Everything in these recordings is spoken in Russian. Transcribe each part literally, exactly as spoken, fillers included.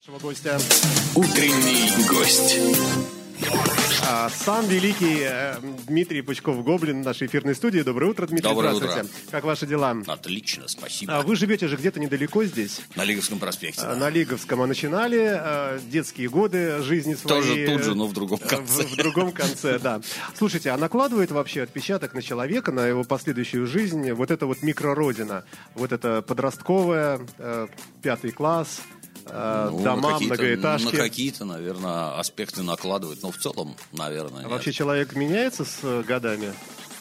Нашего гостя. Утренний гость. А, сам великий э, Дмитрий Пучков-Гоблин в нашей эфирной студии. Доброе утро, Дмитрий. Доброе Здравствуйте. утро. Как ваши дела? Отлично, спасибо. А, вы живете же где-то недалеко здесь? На Лиговском проспекте. А, Да. на Лиговском. А начинали а, детские годы жизни своей. Тоже тут же, но в другом конце. В, в другом конце, да. Слушайте, а накладывает вообще отпечаток на человека, на его последующую жизнь, вот эта вот микрородина, вот это подростковая, э, пятый класс, э, Ну, дома, на какие-то- многоэтажки? На какие-то, наверное, аспекты накладывают, но в целом, наверное, А нет. вообще человек меняется с э, годами?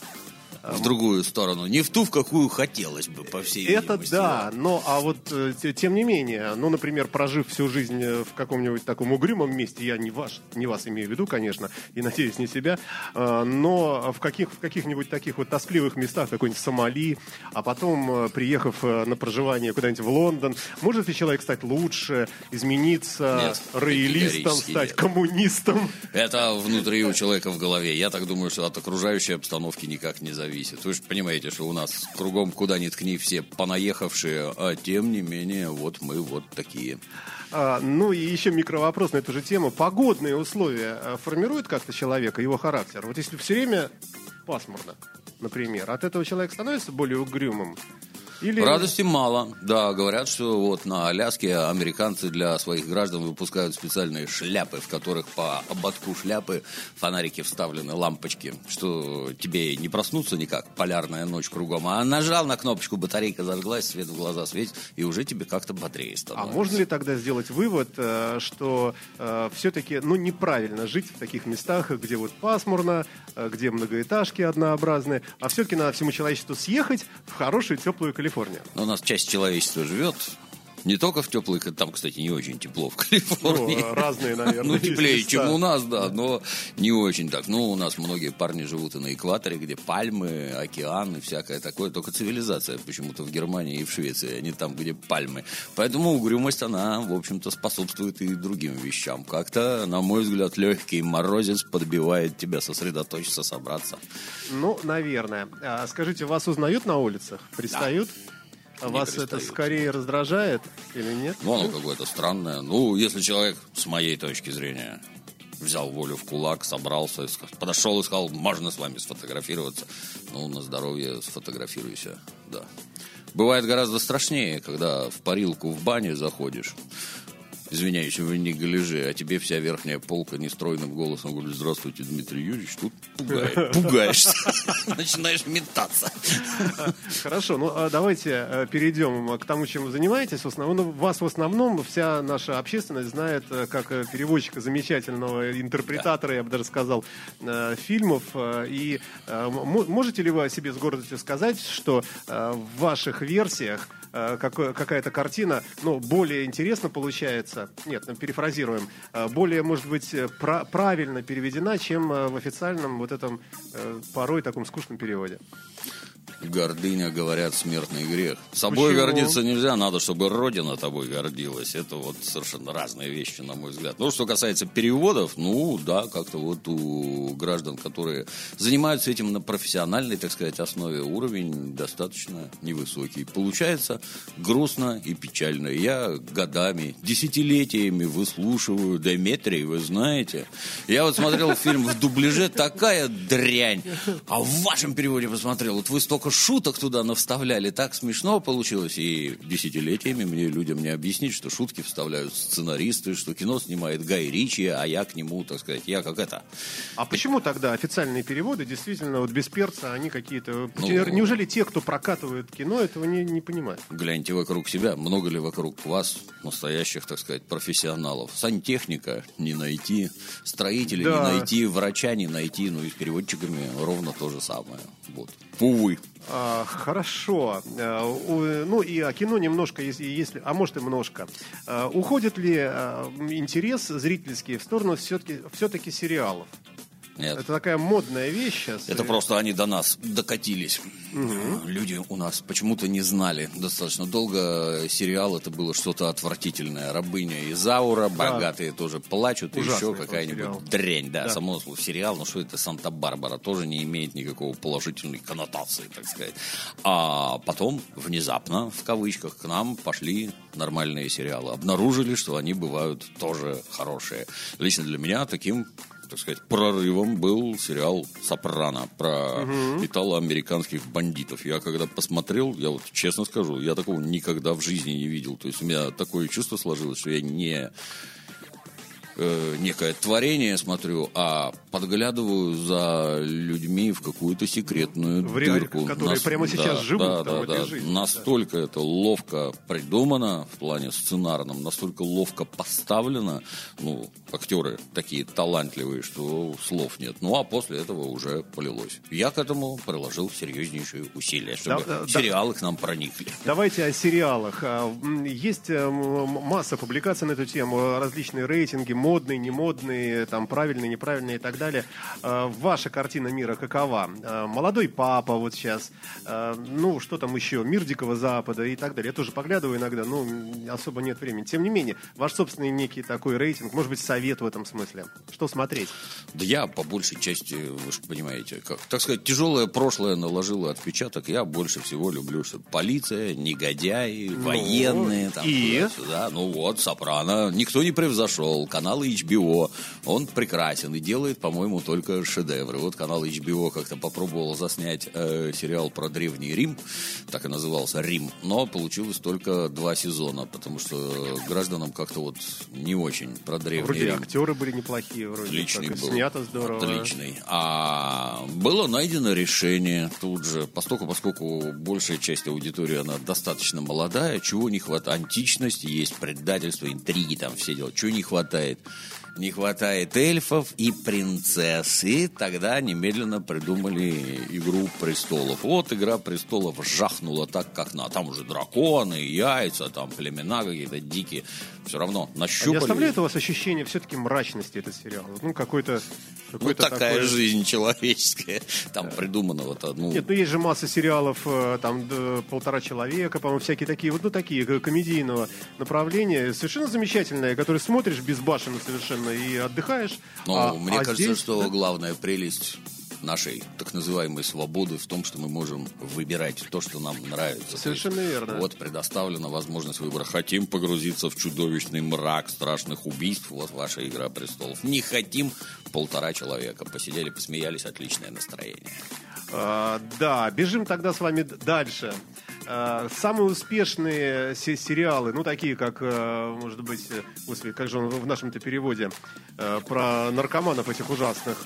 В другую сторону. Не в ту, в какую хотелось бы, по всей Это видимости. да, но а вот э, те- тем не менее, ну, например, прожив всю жизнь э, в каком-нибудь таком угрюмом месте, я не ваш, не вас имею в виду, конечно, и надеюсь, не себя, э, но в каких в каких-нибудь таких вот тоскливых местах, какой-нибудь Сомали, а потом э, приехав э, на проживание куда-нибудь в Лондон, может ли человек стать лучше, измениться, Нет, роялистом, категорически стать нет. коммунистом? Это внутри у человека в голове. Я так думаю, что от окружающей обстановки никак не зависит. Вы же понимаете, что у нас кругом куда ни ткни все понаехавшие, а тем не менее, вот мы вот такие. А, ну и еще микровопрос на эту же тему. Погодные условия а, формируют как-то человека, его характер? Вот если все время пасмурно, например, от этого человек становится более угрюмым? Или... Радости мало. Да, говорят, что вот на Аляске американцы для своих граждан выпускают специальные шляпы, в которых по ободку шляпы фонарики вставлены, лампочки, что тебе не проснуться никак, полярная ночь кругом, а нажал на кнопочку, батарейка зажглась, свет в глаза светит, и уже тебе как-то бодрее А становится. можно ли тогда сделать вывод, э, что э, все-таки ну, неправильно жить в таких местах, где вот пасмурно, э, где многоэтажки однообразные, а все-таки надо всему человечеству съехать в хорошую теплую Калифорнию? Но у нас часть человечества живет не только в теплых, там, кстати, не очень тепло в Калифорнии. Ну, разные, наверное, Ну, теплее, есть чем места. у нас, да, но не очень так. Ну, у нас многие парни живут и на экваторе, где пальмы, океан и всякое такое. Только цивилизация почему-то в Германии и в Швеции, а не там, где пальмы. Поэтому угрюмость, она, в общем-то, способствует и другим вещам. Как-то, на мой взгляд, легкий морозец подбивает тебя сосредоточиться, собраться. Ну, наверное. А скажите, вас узнают на улицах? Пристают? А Не вас это пристают. скорее раздражает или нет? Ну, оно какое-то странное. Ну, если человек, с моей точки зрения, взял волю в кулак, собрался, подошел и сказал, можно с вами сфотографироваться. Ну, на здоровье сфотографируйся, да. Бывает гораздо страшнее, когда в парилку в бане заходишь, извиняюсь, вы не галежи, а тебе вся верхняя полка нестройным голосом говорит: здравствуйте, Дмитрий Юрьевич, тут пугает, пугаешься, начинаешь метаться. Хорошо, ну а давайте э, перейдем к тому, чем вы занимаетесь. В основном, ну, вас в основном вся наша общественность знает э, как э, переводчика замечательного, интерпретатора, я бы даже сказал, э, фильмов. Э, И э, м- можете ли вы о себе с гордостью сказать, что э, в ваших версиях э, какое- какая-то картина, ну, более интересно получается, нет, ну, перефразируем, э, более, может быть, э, пра- правильно переведена, чем э, в официальном вот этом э, порой таком скучном переводе? Гордыня, говорят, смертный грех. Собой Почему? гордиться нельзя, надо, чтобы Родина тобой гордилась. Это вот совершенно разные вещи, на мой взгляд. Ну, что касается переводов, ну, да, как-то вот у граждан, которые занимаются этим на профессиональной, так сказать, основе, уровень достаточно невысокий. Получается грустно и печально. Я годами, десятилетиями выслушиваю Деметрий, вы знаете. Я вот смотрел фильм в дубляже, такая дрянь. А в вашем переводе посмотрел, вот вы столько шуток туда навставляли, так смешно получилось. И десятилетиями мне людям не объяснить, что шутки вставляют сценаристы, что кино снимает Гай Ричи, а я к нему, так сказать, я как это... А почему тогда официальные переводы действительно вот без перца, они какие-то... Ну, Неужели те, кто прокатывает кино, этого не, не понимают? Гляньте вокруг себя, много ли вокруг вас настоящих, так сказать, профессионалов. Сантехника не найти, строителя Да. не найти, врача не найти, ну и с переводчиками ровно то же самое. Вот. Увы. А, хорошо. А, у- ну и о кино немножко, если, если, а может и немножко. А, уходит ли а, интерес зрительский в сторону все-таки, все-таки сериалов? Нет. Это такая модная вещь сейчас. Это и... просто они до нас докатились. Угу. Люди у нас почему-то не знали достаточно долго. Сериал это было что-то отвратительное. «Рабыня Изаура», да. «Богатые тоже плачут», и еще какая-нибудь дрянь. Да, да. Само слово сериал, но что это «Санта-Барбара» тоже не имеет никакого положительной коннотации, так сказать. А потом внезапно, в кавычках, к нам пошли нормальные сериалы. Обнаружили, что они бывают тоже хорошие. Лично для меня таким, так сказать, прорывом был сериал «Сопрано» про угу. итало-американских бандитов. Я когда посмотрел, я вот честно скажу, я такого никогда в жизни не видел. То есть у меня такое чувство сложилось, что я не э, некое творение смотрю, а подглядываю за людьми в какую-то секретную в дырку. Которые Нас... прямо сейчас да, живут да, там да, в этой да. жизни. Настолько да. это ловко придумано в плане сценарном, настолько ловко поставлено. Ну, актеры такие талантливые, что слов нет. Ну, а после этого уже полилось. Я к этому приложил серьезнейшие усилия, чтобы да, сериалы да. к нам проникли. Давайте о сериалах. Есть масса публикаций на эту тему, различные рейтинги, модные, немодные, там, правильные, неправильные и так далее. Ваша картина мира какова? «Молодой папа» вот сейчас, ну, что там еще, «Мир Дикого Запада» и так далее. Я тоже поглядываю иногда, но особо нет времени. Тем не менее, ваш собственный некий такой рейтинг, может быть, совет в этом смысле. Что смотреть? Да я, по большей части, вы же понимаете, как, так сказать, тяжелое прошлое наложило отпечаток. Я больше всего люблю, что полиция, негодяи, ну, военные, там, и? Туда-сюда. Ну вот, «Сопрано» никто не превзошел. Канал эйч би о, он прекрасен и делает, по-моему, только шедевры. Вот канал эйч би о как-то попробовал заснять э, сериал про Древний Рим, так и назывался «Рим», но получилось только два сезона, потому что гражданам как-то вот не очень про Древний вроде Рим. Актеры были неплохие, вроде. Отличный был. Снято здорово. Отличный. А было найдено решение тут же, поскольку, поскольку большая часть аудитории, она достаточно молодая, чего не хватает? Античность, есть предательство, интриги, там все дела. Чего не хватает? Не хватает эльфов и принцесс. И тогда немедленно придумали «Игру престолов». Вот «Игра престолов» жахнула так, как надо. Там уже драконы, яйца, там племена какие-то дикие. Все равно нащупали. А не оставляет у вас ощущение все-таки мрачности этот сериал? Ну, какой-то... Ну, такая такой... жизнь человеческая. Там придумано вот одну... Нет, ну есть же масса сериалов, там «Полтора человека», по-моему, всякие такие, вот, ну, такие комедийного направления. Совершенно замечательные, которые смотришь безбашенно совершенно и отдыхаешь. Ну, а, мне а кажется, здесь, что да? главная прелесть нашей так называемой свободы в том, что мы можем выбирать то, что нам нравится. Совершенно есть, верно. Вот предоставлена возможность выбора. Хотим погрузиться в чудовищный мрак страшных убийств, вот ваша «Игра престолов». Не хотим — «Полтора человека». Посидели, посмеялись, отличное настроение. А, да, бежим тогда с вами дальше. А, самые успешные сериалы, ну, такие как, может быть, господи, как же он в нашем-то переводе, про наркоманов этих ужасных.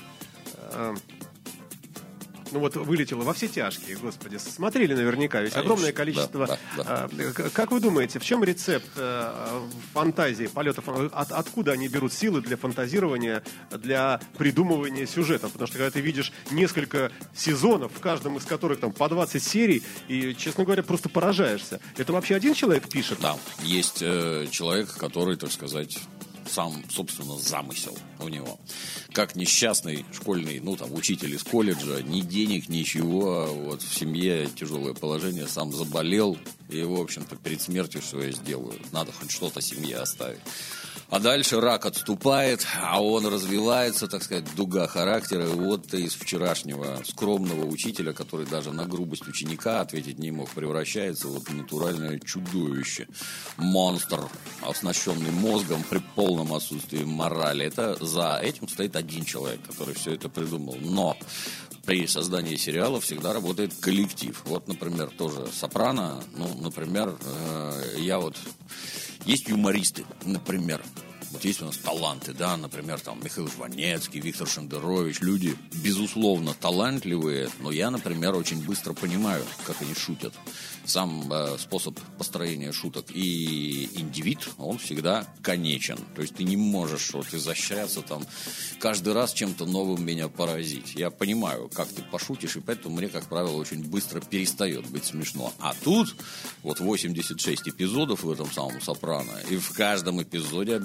Ну вот вылетело «Во все тяжкие», господи, смотрели наверняка, ведь Конечно, огромное количество. Да, да, да. Как вы думаете, в чем рецепт фантазии, полетов? От, откуда они берут силы для фантазирования, для придумывания сюжетов? Потому что когда ты видишь несколько сезонов, в каждом из которых там по двадцать серий, и, честно говоря, просто поражаешься. Это вообще один человек пишет? Да, есть э, человек, который, так сказать... сам, собственно, замысел у него. Как несчастный школьный, ну, там, учитель из колледжа, ни денег, ничего, вот, в семье тяжелое положение, сам заболел, и, в общем-то, перед смертью что я сделаю? Надо хоть что-то семье оставить. А дальше рак отступает, а он развивается, так сказать, дуга характера. И вот из вчерашнего скромного учителя, который даже на грубость ученика ответить не мог, превращается вот в натуральное чудовище. Монстр, оснащенный мозгом при полном отсутствии морали. Это за этим стоит один человек, который все это придумал. Но при создании сериала всегда работает коллектив. Вот, например, тоже «Сопрано». Ну, например, э, я вот... Есть юмористы, например. Вот есть у нас таланты, да, например, там Михаил Жванецкий, Виктор Шендерович. Люди, безусловно, талантливые, но я, например, очень быстро понимаю, как они шутят. Сам э, способ построения шуток и индивид, он всегда конечен. То есть ты не можешь вот изощряться там, каждый раз чем-то новым меня поразить. Я понимаю, как ты пошутишь, и поэтому мне, как правило, очень быстро перестает быть смешно. А тут вот восемьдесят шесть эпизодов в этом самом «Сопрано», и в каждом эпизоде обязательно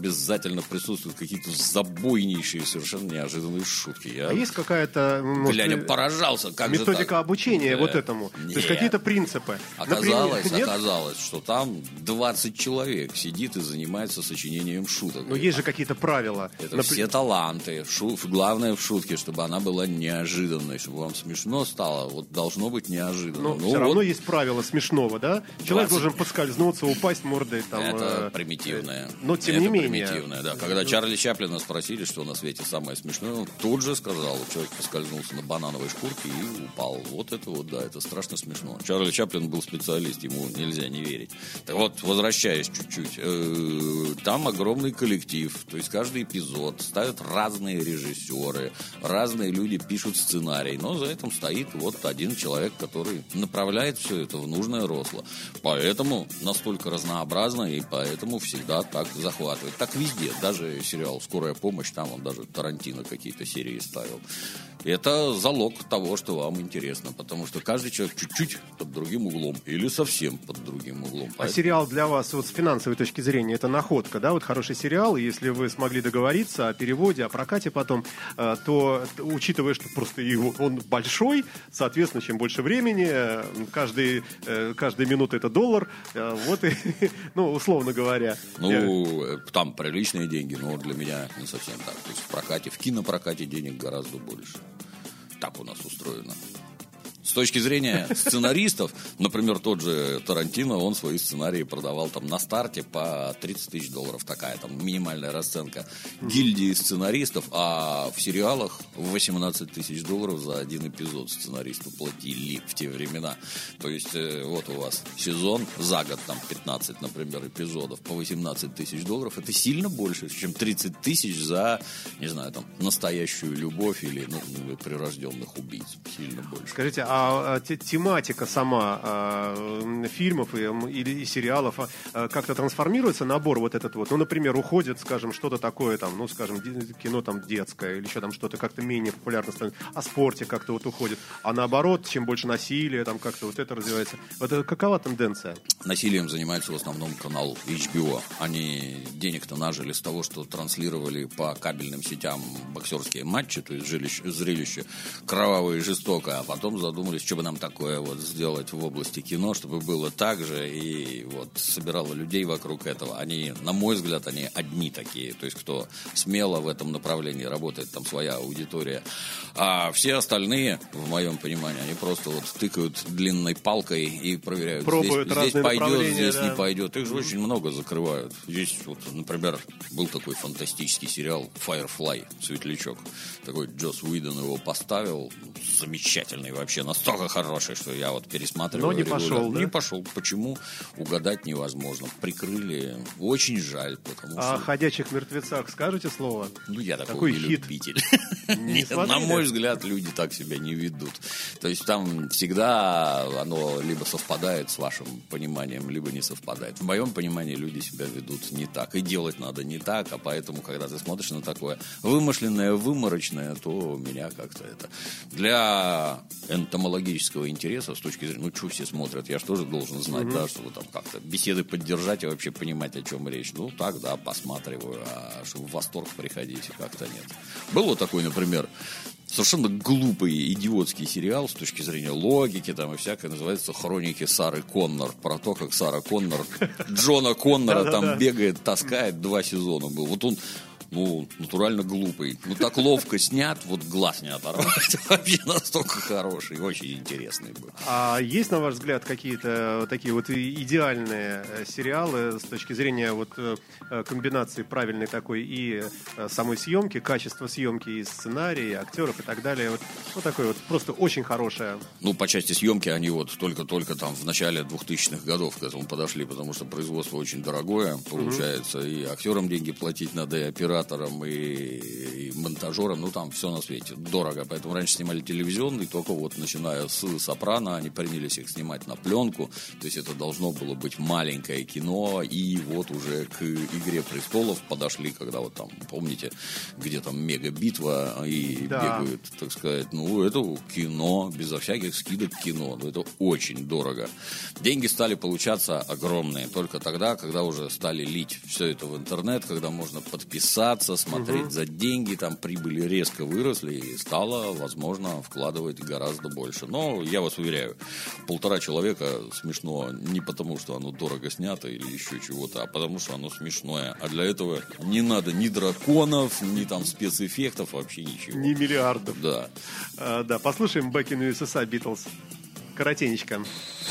обязательно присутствуют какие-то забойнейшие, совершенно неожиданные шутки. Я, а есть какая-то, может, глядя, поражался, как методика же так? обучения Да. вот этому? Нет. То есть какие-то принципы? Оказалось, Например, оказалось, что там двадцать человек сидит и занимается сочинением шуток. Но есть же какие-то правила. Это Напр- все таланты. Шу- Главное в шутке, чтобы она была неожиданной, чтобы вам смешно стало. Вот должно быть неожиданно. Но Ну, все вот равно есть правила смешного, да? Человек двадцать должен поскользнуться, упасть мордой. Там, это э, примитивное. Но тем это не менее. примитивное, да. Когда Чарли Чаплина спросили, что на свете самое смешное, он тут же сказал, человек поскользнулся на банановой шкурке и упал. Вот это вот, да, это страшно смешно. Чарли Чаплин был специалист, ему нельзя не верить. Так вот, возвращаясь чуть-чуть, э, там огромный коллектив, то есть каждый эпизод ставят разные режиссеры, разные люди пишут сценарий, но за этим стоит вот один человек, который направляет все это в нужное русло. Поэтому настолько разнообразно и поэтому всегда так захватывает. Так везде, даже сериал «Скорая помощь», там он даже Тарантино какие-то серии ставил. Это залог того, что вам интересно, потому что каждый человек чуть-чуть под другим углом или совсем под другим углом. А Поэтому... сериал для вас вот с финансовой точки зрения это находка, да? Вот хороший сериал, и если вы смогли договориться о переводе, о прокате потом, э, то, учитывая, что просто его, он большой, соответственно, чем больше времени, э, каждый, э, каждая минута это доллар, э, вот и, ну, условно говоря. Ну, э, там приличные деньги, но для меня не совсем так. То есть в прокате, в кинопрокате денег гораздо больше. Так у нас устроено. С точки зрения сценаристов, например, тот же Тарантино, он свои сценарии продавал там на старте по тридцать тысяч долларов, такая там минимальная расценка гильдии сценаристов, а в сериалах восемнадцать тысяч долларов за один эпизод сценаристу платили в те времена. То есть э, вот у вас сезон, за год там пятнадцать, например, эпизодов по восемнадцать тысяч долларов, это сильно больше, чем тридцать тысяч за, не знаю, там, настоящую любовь или ну, прирожденных убийц. Сильно больше. Скажите, а А тематика сама а, фильмов и, или и сериалов а, как-то трансформируется, набор вот этот вот? Ну, например, уходит, скажем, что-то такое, там, ну, скажем, кино там детское или еще там что-то как-то менее популярно становится, о спорте как-то вот уходит. А наоборот, чем больше насилия, там как-то вот это развивается. Вот это какова тенденция? Насилием занимается в основном канал эйч би о. Они денег-то нажили с того, что транслировали по кабельным сетям боксерские матчи, то есть зрелище, зрелище кровавое и жестокое, а потом задумались, что бы нам такое вот сделать в области кино, чтобы было так же, и вот собирало людей вокруг этого. Они, на мой взгляд, они одни такие, то есть кто смело в этом направлении работает, там своя аудитория. А все остальные, в моем понимании, они просто вот тыкают длинной палкой и проверяют, пробуют здесь, здесь пойдет, здесь да. не пойдет. Их же mm-hmm. очень много закрывают. Здесь вот, например, был такой фантастический сериал Firefly, Светлячок. Такой Джосс Уидон его поставил, замечательный вообще, настолько хороший, что я вот пересматривал. Но не пошел, да? Не пошел. Почему? Угадать невозможно. Прикрыли. Очень жаль, потому а что... О «Ходячих мертвецах» скажете слово? Ну, я такой Такой не хит. любитель. Не Нет, на мой взгляд, люди так себя не ведут. То есть там всегда оно либо совпадает с вашим пониманием, либо не совпадает. В моем понимании люди себя ведут не так. И делать надо не так, а поэтому, когда ты смотришь на такое вымышленное, выморочное, то меня как-то это... Для энтомологического интереса, с точки зрения, ну, что все смотрят, я же тоже должен знать, mm-hmm. да, чтобы там как-то беседы поддержать и вообще понимать, о чем речь. Ну, так, да, посматриваю, а чтобы в восторг приходить, как-то нет. Был вот такой, например, совершенно глупый, идиотский сериал с точки зрения логики там и всякое, называется «Хроники Сары Коннор». Про то, как Сара Коннор Джона Коннора там бегает, таскает, два сезона был. Вот он, ну, натурально глупый. Ну, так ловко снят, вот глаз не оторвать. Вообще настолько хороший, очень интересный был. А есть, на ваш взгляд, какие-то такие вот идеальные сериалы с точки зрения вот комбинации правильной такой и самой съемки, качества съемки и сценария, и актеров и так далее? Вот, вот такое вот просто очень хорошее. Ну, по части съемки они вот только-только там в начале двухтысячных годов к этому подошли, потому что производство очень дорогое получается, mm-hmm. и актерам деньги платить надо, и операторам. операторам и, и монтажерам, ну там все на свете дорого. Поэтому раньше снимали телевизионный, только вот начиная с «Сопрано» они принялись их снимать на пленку. То есть это должно было быть маленькое кино. И вот уже к «Игре престолов» подошли, когда вот там, помните, где там мега-битва и да. бегают, так сказать. Ну, это кино, безо всяких скидок кино. Это очень дорого. Деньги стали получаться огромные. Только тогда, когда уже стали лить все это в интернет, когда можно подписаться, смотреть угу. за деньги, там прибыли резко выросли и стало возможно вкладывать гораздо больше. Но я вас уверяю, полтора человека смешно не потому, что оно дорого снято или еще чего-то, а потому, что оно смешное. А для этого не надо ни драконов, ни там спецэффектов, вообще ничего. Ни миллиардов. Да. А, да, послушаем Back in ю эс эс эй Beatles. Коротенечко.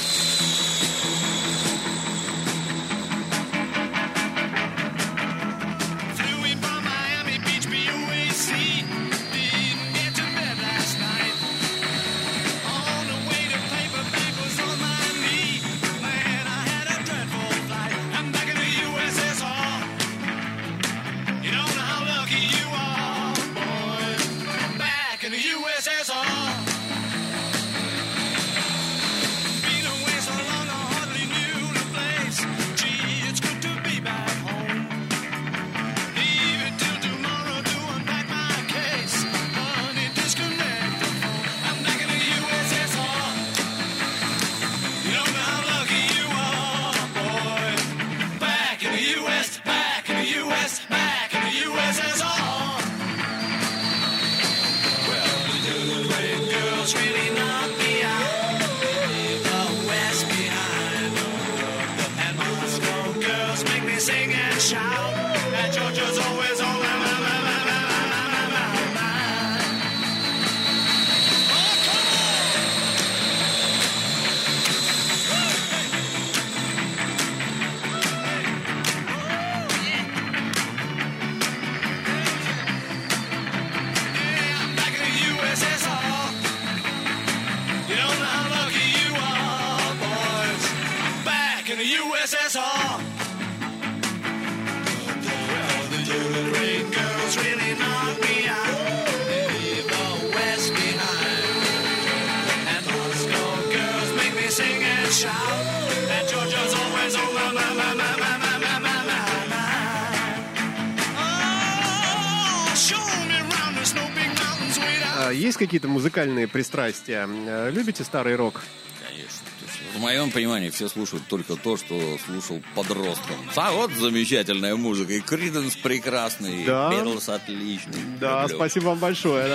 Есть какие-то музыкальные пристрастия? Любите старый рок? Конечно. В моем понимании все слушают только то, что слушал подростком. А вот замечательная музыка. И Криденс прекрасный, да. и Битлз отличный. Да, люблю. Спасибо вам большое.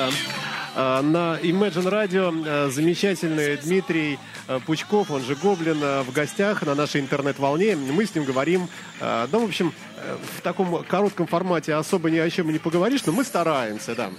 Да. На Imagine Radio замечательный Дмитрий Пучков, он же Гоблин, в гостях на нашей интернет-волне. Мы с ним говорим, ну, в общем, в таком коротком формате особо ни о чем не поговоришь, но мы стараемся, да.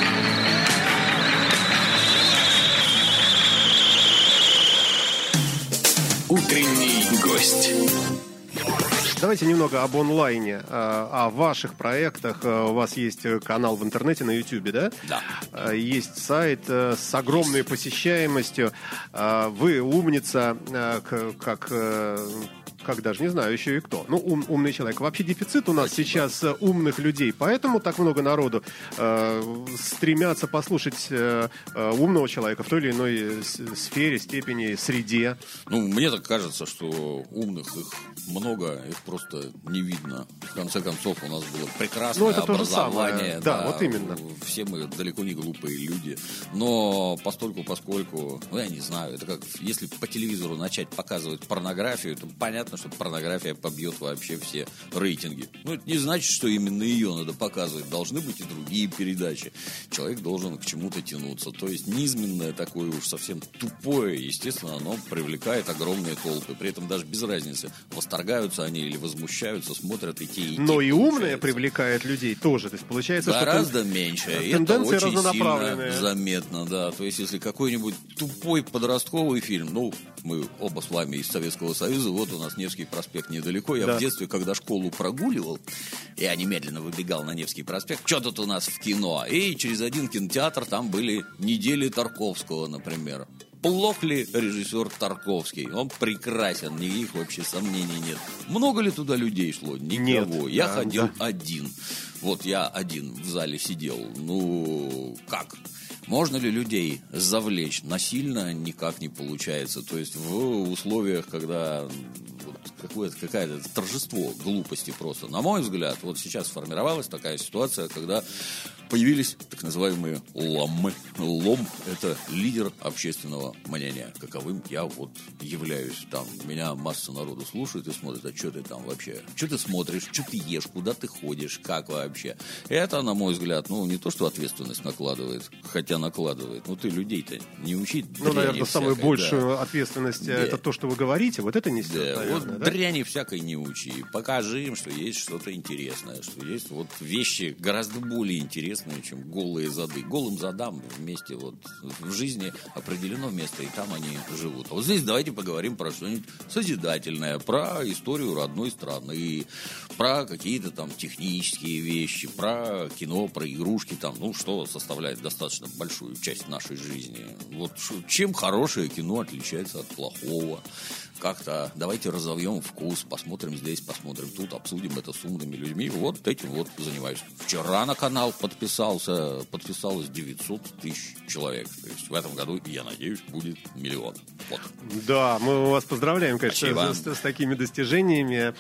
Утренний гость. Давайте немного об онлайне, о ваших проектах. У вас есть канал в интернете на Ютубе, да? Да. Есть сайт с огромной посещаемостью. Вы умница, как... как даже не знаю еще и кто. Ну, ум, умный человек. Вообще дефицит у нас Спасибо. Сейчас умных людей, поэтому так много народу э, стремятся послушать э, умного человека в той или иной сфере, степени, среде. Ну, мне так кажется, что умных их много, их просто не видно. В конце концов, у нас было прекрасное ну, это образование. Да, да, вот именно. Все мы далеко не глупые люди. Но постольку, поскольку, ну, я не знаю, это как, если по телевизору начать показывать порнографию, то понятно, что порнография побьет вообще все рейтинги. Ну, это не значит, что именно ее надо показывать. Должны быть и другие передачи. Человек должен к чему-то тянуться. То есть низменное такое уж совсем тупое, естественно, оно привлекает огромные толпы. При этом даже без разницы, восторгаются они или возмущаются, смотрят и те, и те. Но и умное привлекает людей тоже. То есть получается, гораздо что меньше. Тенденция это очень разнонаправленная. Сильно заметно, да. То есть если какой-нибудь тупой подростковый фильм, ну, мы оба с вами из Советского Союза, вот у нас Невский проспект недалеко. Я да. в детстве, когда школу прогуливал, я немедленно выбегал на Невский проспект. Что тут у нас в кино? И через один кинотеатр там были недели Тарковского, например. Плох ли режиссер Тарковский? Он прекрасен, никаких вообще сомнений нет. Много ли туда людей шло? Никого. Нет, Я да, ходил да. один. Вот я один в зале сидел. Ну, как? Можно ли людей завлечь? Насильно никак не получается. То есть в условиях, когда вот какое-то, какое-то торжество глупости просто. На мой взгляд, вот сейчас сформировалась такая ситуация, когда появились так называемые ломы. Лом – это лидер общественного мнения. Каковым я вот являюсь. Там меня масса народу слушает и смотрит, а что ты там вообще? Что ты смотришь? Что ты ешь? Куда ты ходишь? Как вообще? Это, на мой взгляд, ну, не то, что ответственность накладывает, хотя накладывает. Ну, ты людей-то не учить. Ну, наверное, самую всякой, большую да. ответственность да. это то, что вы говорите. Вот это несет, да. наверное, Вот да? дряни всякой не учи. Покажи им, что есть что-то интересное, что есть вот вещи гораздо более интересные, чем голые зады. Голым задам вместе вот в жизни определено место, и там они живут. А вот здесь давайте поговорим про что-нибудь созидательное, про историю родной страны, и про какие-то там технические вещи, про кино, про игрушки, там, ну, что составляет достаточно большую часть нашей жизни. Вот чем хорошее кино отличается от плохого. Как-то давайте разовьем вкус, посмотрим здесь, посмотрим тут, обсудим это с умными людьми. Вот этим вот занимаюсь. Вчера на канал подписался, подписалось девятьсот тысяч человек. То есть в этом году, я надеюсь, будет миллион. Вот. Да, мы вас поздравляем, конечно, с, с, с такими достижениями.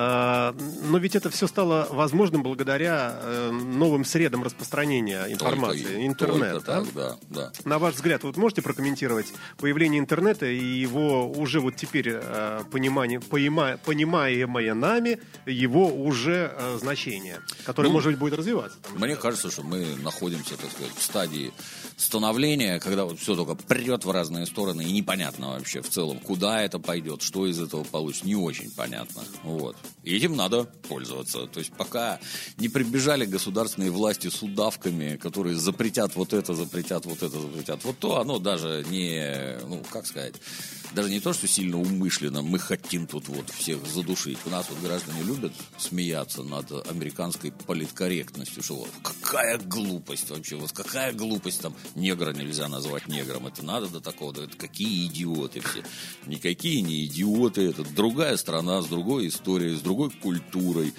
Но ведь это все стало возможным благодаря новым средам распространения информации. Только, интернет. только да? Так, да, да. На ваш взгляд, вот можете прокомментировать появление интернета и его уже вот теперь понимание, поима, понимаемое нами, его уже э, значение, которое, ну, может быть, будет развиваться. Там, мне да. кажется, что мы находимся, так сказать, в стадии становления, когда вот все только прет в разные стороны, и непонятно вообще в целом, куда это пойдет, что из этого получится, не очень понятно. Вот. И этим надо пользоваться. То есть пока не прибежали государственные власти с удавками, которые запретят вот это, запретят вот это, запретят вот то, оно даже не, ну, как сказать, даже не то, что сильно умышленно мы хотим тут вот всех задушить. У нас вот граждане любят смеяться над американской политкорректностью, что вот какая глупость вообще, вот какая глупость, там негра нельзя назвать негром, это надо до такого, да, это какие идиоты все. Никакие не идиоты, это другая страна, с другой историей, с другой культурой.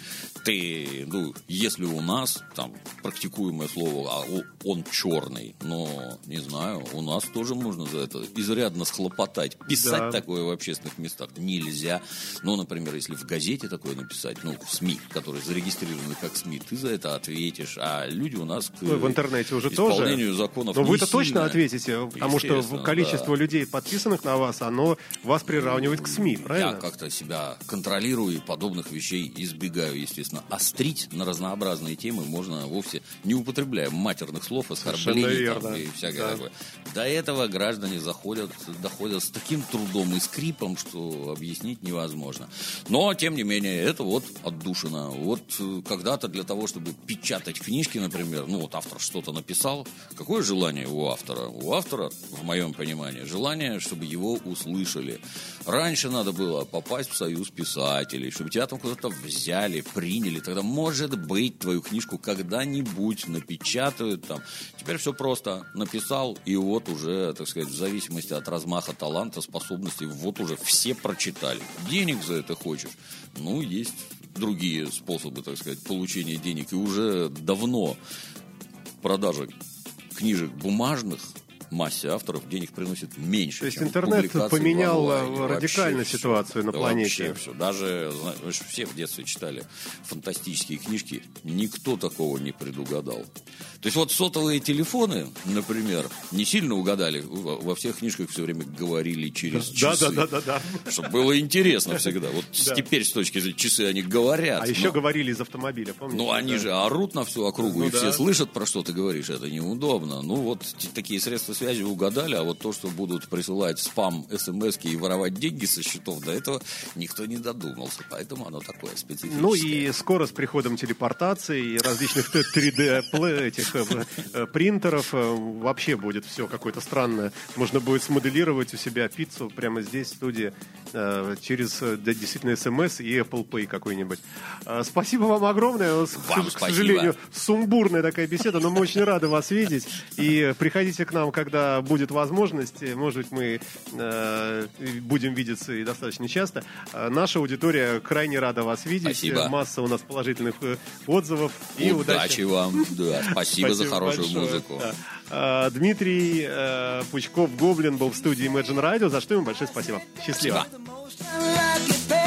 Ты, ну, если у нас, там, практикуемое слово, а он черный, но, не знаю, у нас тоже можно за это изрядно схлопотать. Писать да. такое в общественных местах нельзя. Ну, например, если в газете такое написать, ну, в СМИ, которые зарегистрированы как СМИ, ты за это ответишь. А люди у нас к ну, в интернете уже исполнению тоже. законов но не вы-то сильно. Точно ответите, потому что количество да. людей, подписанных на вас, оно вас приравнивает к СМИ, правильно? Я как-то себя контролирую и подобных вещей избегаю, естественно. Острить на разнообразные темы можно вовсе не употребляя матерных слов, оскорблений там, и всякое да. такое. До этого граждане заходят, доходят с таким трудом и скрипом, что объяснить невозможно. Но, тем не менее, это вот отдушина. Вот когда-то для того, чтобы печатать книжки, например, ну вот автор что-то написал, какое желание у автора? У автора, в моем понимании, желание, чтобы его услышали. Раньше надо было попасть в союз писателей, чтобы тебя там куда-то взяли, приняли. Тогда, может быть, твою книжку когда-нибудь напечатают там. Теперь все просто. Написал, и вот уже, так сказать, в зависимости от размаха таланта, способностей, вот уже все прочитали. Денег за это хочешь? Ну, есть другие способы, так сказать, получения денег. И уже давно продажа книжек бумажных массе авторов денег приносит меньше. То есть чем интернет поменял радикально вообще ситуацию все, на планете. Вообще все. Даже, знаешь, все в детстве читали фантастические книжки, никто такого не предугадал. То есть вот сотовые телефоны, например, не сильно угадали. Во всех книжках все время говорили через часы. Да, да, да, да, да. Чтобы было интересно всегда. Вот да. теперь с точки зрения часы они говорят. А но... еще говорили из автомобиля, помните? Ну, они да. же орут на всю округу, ну, и да. все слышат, про что ты говоришь. Это неудобно. Ну, вот такие средства связи угадали, а вот то, что будут присылать спам, смс-ки и воровать деньги со счетов, до этого никто не додумался. Поэтому оно такое специфическое. Ну и скоро с приходом телепортации и различных три дэ этих никаких э, принтеров, э, вообще будет все какое-то странное. Можно будет смоделировать у себя пиццу прямо здесь, в студии, э, через э, действительно эс эм эс и Apple Pay какой-нибудь. Э, спасибо вам огромное. Вам к, спасибо. к сожалению, сумбурная такая беседа, но мы очень рады вас видеть. И приходите к нам, когда будет возможность. Может быть, мы э, будем видеться и достаточно часто. Э, наша аудитория крайне рада вас видеть. Спасибо. Масса у нас положительных э, отзывов. И удачи, удачи вам. Да, спасибо, спасибо за хорошую большое. музыку. Да. А, Дмитрий э, Пучков, Гоблин, был в студии Imagine Radio, за что ему большое спасибо. Счастливо. Спасибо.